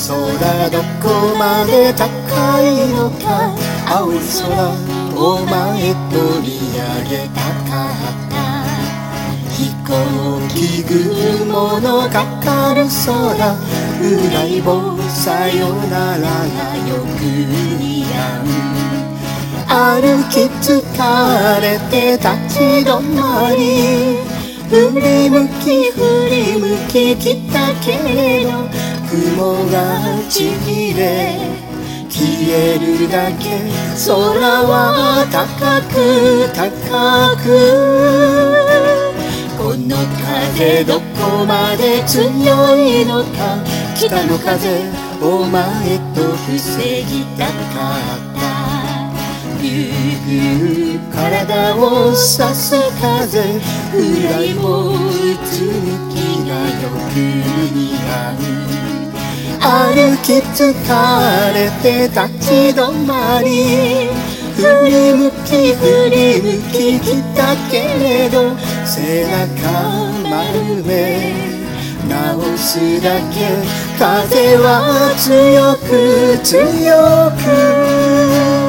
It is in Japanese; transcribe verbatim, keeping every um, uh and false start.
空どこまで高いのか、青い空お前取り上げたかった。飛行機雲のかかる空、裏いぼさよならがよく似合う。歩き疲れて立ち止まり、振り向き振り向き来たけれど、雲がちぎれ消えるだけ。空は高く高く、この風どこまで強いのか、北の風お前と防ぎたかった。ぐーぐー体をさす風、裏いもうつむきがよく似合う。歩き疲れて立ち止まり、振り向き振り向き来たけれど、背中丸め直すだけ。風は強く強く